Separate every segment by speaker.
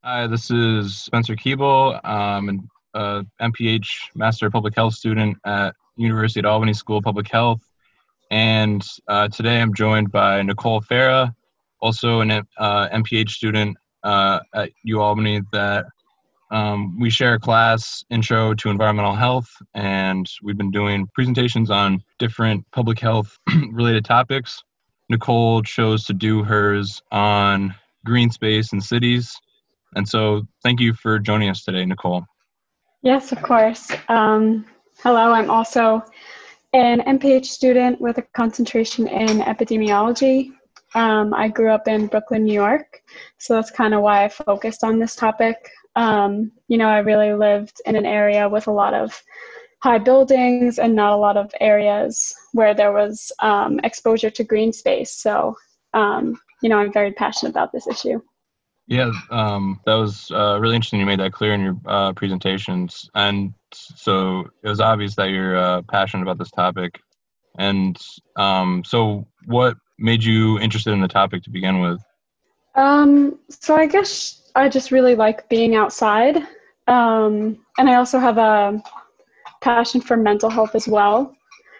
Speaker 1: Hi, this is Spencer Keeble. I'm an MPH Master of Public Health student at University at Albany School of Public Health. And today I'm joined by Nicole Farah, also an MPH student at UAlbany that we share a class, Intro to Environmental Health, and we've been doing presentations on different public health related topics. Nicole chose to do hers on green space in cities. And so thank you for joining us today, Nicole.
Speaker 2: Yes, of course. Hello, I'm also an MPH student with a concentration in epidemiology. I grew up in Brooklyn, New York, so that's kind of why I focused on this topic. I really lived in an area with a lot of high buildings and not a lot of areas where there was exposure to green space. So, I'm very passionate about this issue.
Speaker 1: Yeah, that was really interesting. You made that clear in your presentations. And so it was obvious that you're passionate about this topic. And so what made you interested in the topic to begin with?
Speaker 2: So I guess I just really like being outside. And I also have a passion for mental health as well.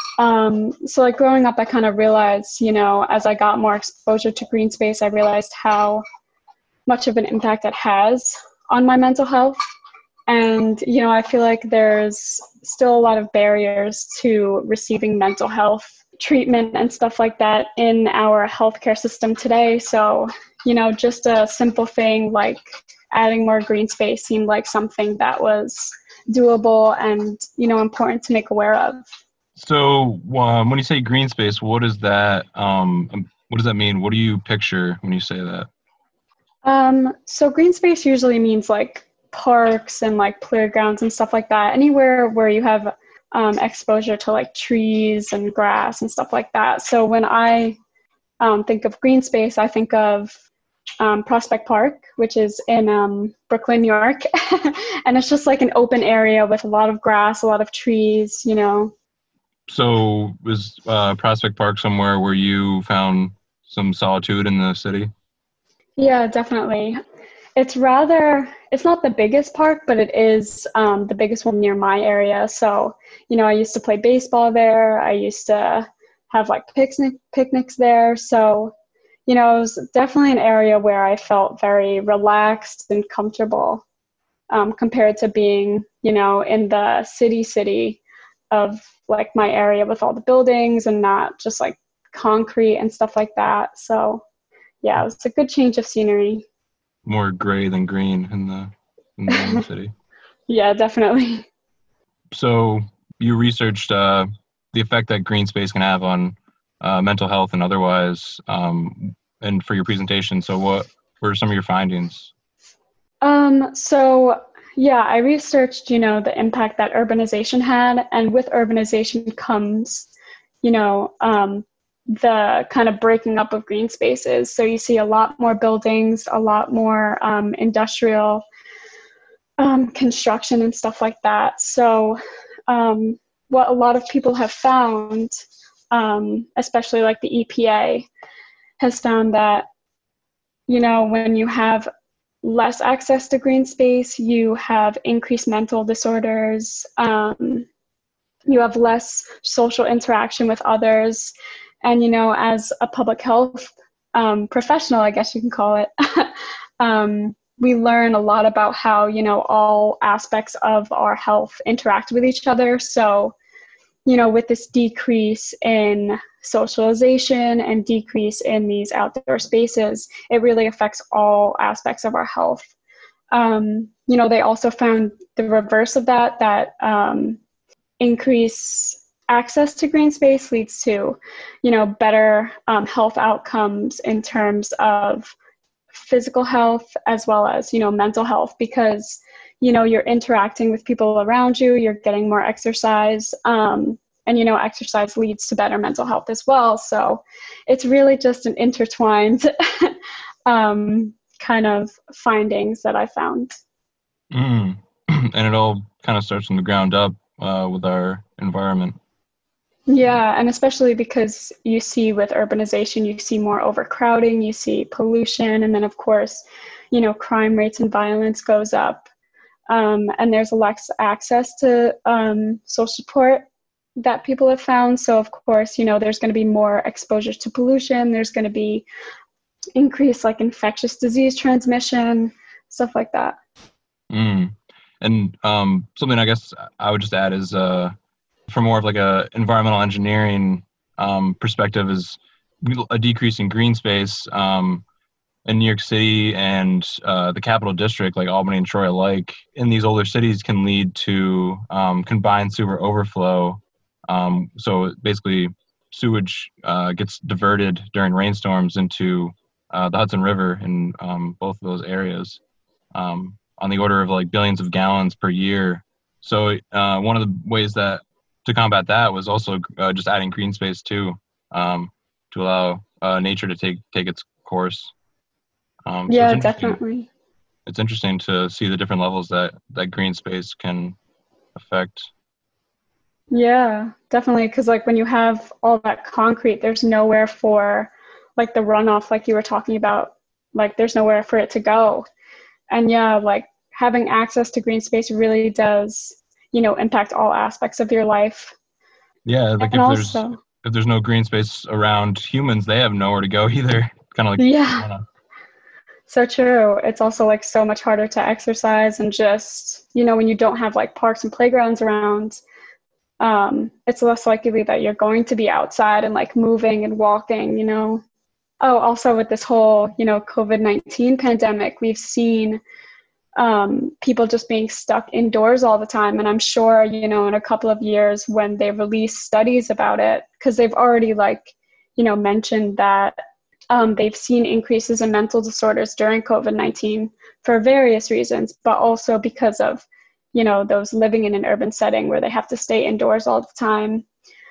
Speaker 2: So like growing up, I kind of realized, as I got more exposure to green space, I realized how much of an impact it has on my mental health. And, I feel like there's still a lot of barriers to receiving mental health treatment and stuff like that in our healthcare system today. So, just a simple thing like adding more green space seemed like something that was doable and, important to make aware of.
Speaker 1: So when you say green space, what does that mean? What do you picture when you say that?
Speaker 2: So green space usually means like parks and like playgrounds and stuff like that. Anywhere where you have exposure to like trees and grass and stuff like that. So when I think of green space, I think of Prospect Park, which is in Brooklyn, New York. And it's just like an open area with a lot of grass, a lot of trees,
Speaker 1: So was Prospect Park somewhere where you found some solitude in the city?
Speaker 2: Yeah, definitely. It's not the biggest park, but it is the biggest one near my area. So, I used to play baseball there. I used to have like picnics there. So, it was definitely an area where I felt very relaxed and comfortable compared to being, in the city of like my area with all the buildings and not just like concrete and stuff like that. So, yeah, it was a good change of scenery.
Speaker 1: More gray than green in the city.
Speaker 2: Yeah, definitely.
Speaker 1: So you researched the effect that green space can have on mental health and otherwise, and for your presentation. So what were some of your findings?
Speaker 2: So yeah, I researched, the impact that urbanization had, and with urbanization comes, the kind of breaking up of green spaces. So you see a lot more buildings, a lot more industrial construction and stuff like that. So what a lot of people have found, especially like the EPA, has found that, when you have less access to green space, you have increased mental disorders, you have less social interaction with others. And, as a public health professional, I guess you can call it, we learn a lot about how, all aspects of our health interact with each other. So, with this decrease in socialization and decrease in these outdoor spaces, it really affects all aspects of our health. They also found the reverse of that increase access to green space leads to, better health outcomes in terms of physical health as well as, mental health, because, you're interacting with people around you, you're getting more exercise, and, exercise leads to better mental health as well. So it's really just an intertwined kind of findings that I found.
Speaker 1: And it all kind of starts from the ground up with our environment.
Speaker 2: Yeah, and especially because you see with urbanization, you see more overcrowding, you see pollution, and then of course, crime rates and violence goes up. And there's less access to social support that people have found. So of course, there's going to be more exposure to pollution. There's going to be increased like infectious disease transmission, stuff like that.
Speaker 1: And something I guess I would just add is from more of like a environmental engineering perspective is a decrease in green space in New York City and the capital district, like Albany and Troy alike, in these older cities can lead to combined sewer overflow. So basically, sewage gets diverted during rainstorms into the Hudson River in both of those areas, on the order of like billions of gallons per year. So one of the ways that to combat that was also just adding green space too, to allow nature to take its course.
Speaker 2: Yeah, definitely.
Speaker 1: It's interesting to see the different levels that green space can affect.
Speaker 2: Yeah, definitely. Because like when you have all that concrete, there's nowhere for like the runoff, like you were talking about, like there's nowhere for it to go. And yeah, like having access to green space really does, impact all aspects of your life.
Speaker 1: Yeah, like
Speaker 2: and
Speaker 1: if there's no green space around humans, they have nowhere to go either. Kind of like
Speaker 2: yeah. So true. It's also like so much harder to exercise and just, when you don't have like parks and playgrounds around, it's less likely that you're going to be outside and like moving and walking. Oh, also with this whole, COVID-19 pandemic, we've seen people just being stuck indoors all the time. And I'm sure, in a couple of years when they release studies about it, because they've already mentioned that they've seen increases in mental disorders during COVID-19 for various reasons, but also because of, those living in an urban setting where they have to stay indoors all the time.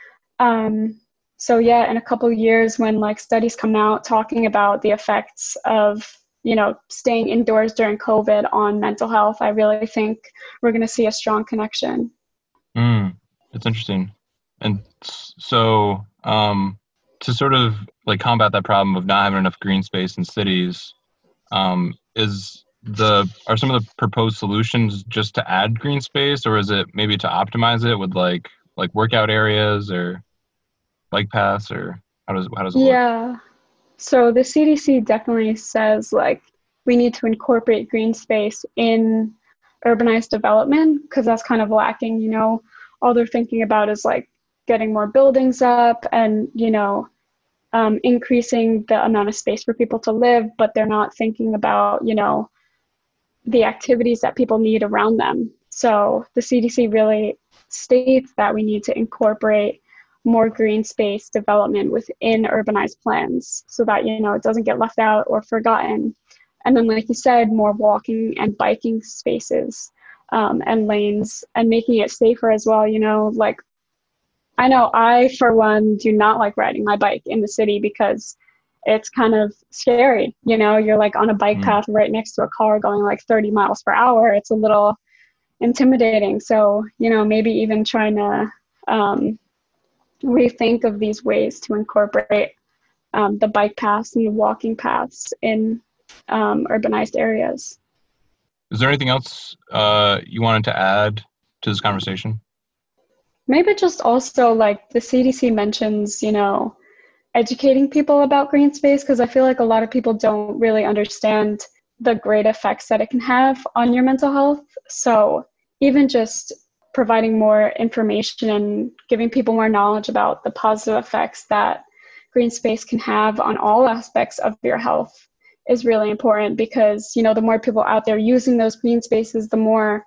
Speaker 2: So yeah, in a couple of years when like studies come out talking about the effects of, staying indoors during COVID on mental health, I really think we're going to see a strong connection.
Speaker 1: It's interesting. And so to sort of like combat that problem of not having enough green space in cities, are some of the proposed solutions just to add green space, or is it maybe to optimize it with like workout areas or bike paths, or how does it look?
Speaker 2: Yeah. So the CDC definitely says like we need to incorporate green space in urbanized development because that's kind of lacking. All they're thinking about is like getting more buildings up and, increasing the amount of space for people to live, but they're not thinking about, the activities that people need around them. So the CDC really states that we need to incorporate more green space development within urbanized plans so that, it doesn't get left out or forgotten. And then, like you said, more walking and biking spaces and lanes and making it safer as well. Like I know I, for one, do not like riding my bike in the city because it's kind of scary. You're like on a bike path right next to a car going like 30 miles per hour. It's a little intimidating. So, maybe even trying to rethink of these ways to incorporate the bike paths and the walking paths in urbanized areas.
Speaker 1: Is there anything else you wanted to add to this conversation?
Speaker 2: Maybe just also like the CDC mentions, educating people about green space, because I feel like a lot of people don't really understand the great effects that it can have on your mental health. So even just providing more information and giving people more knowledge about the positive effects that green space can have on all aspects of your health is really important because, the more people out there using those green spaces, the more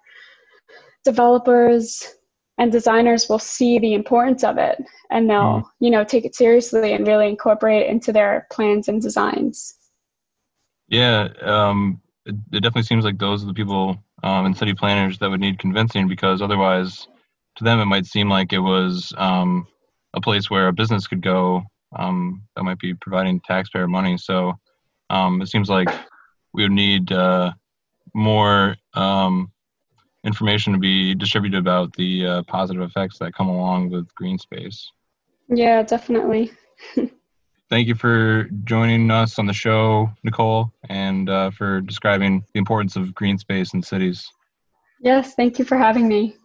Speaker 2: developers and designers will see the importance of it and they'll, take it seriously and really incorporate it into their plans and designs.
Speaker 1: Yeah, it definitely seems like those are the people and city planners that would need convincing, because otherwise to them it might seem like it was a place where a business could go that might be providing taxpayer money. So it seems like we would need more information to be distributed about the positive effects that come along with green space.
Speaker 2: Yeah, definitely.
Speaker 1: Thank you for joining us on the show, Nicole, and for describing the importance of green space in cities.
Speaker 2: Yes, thank you for having me.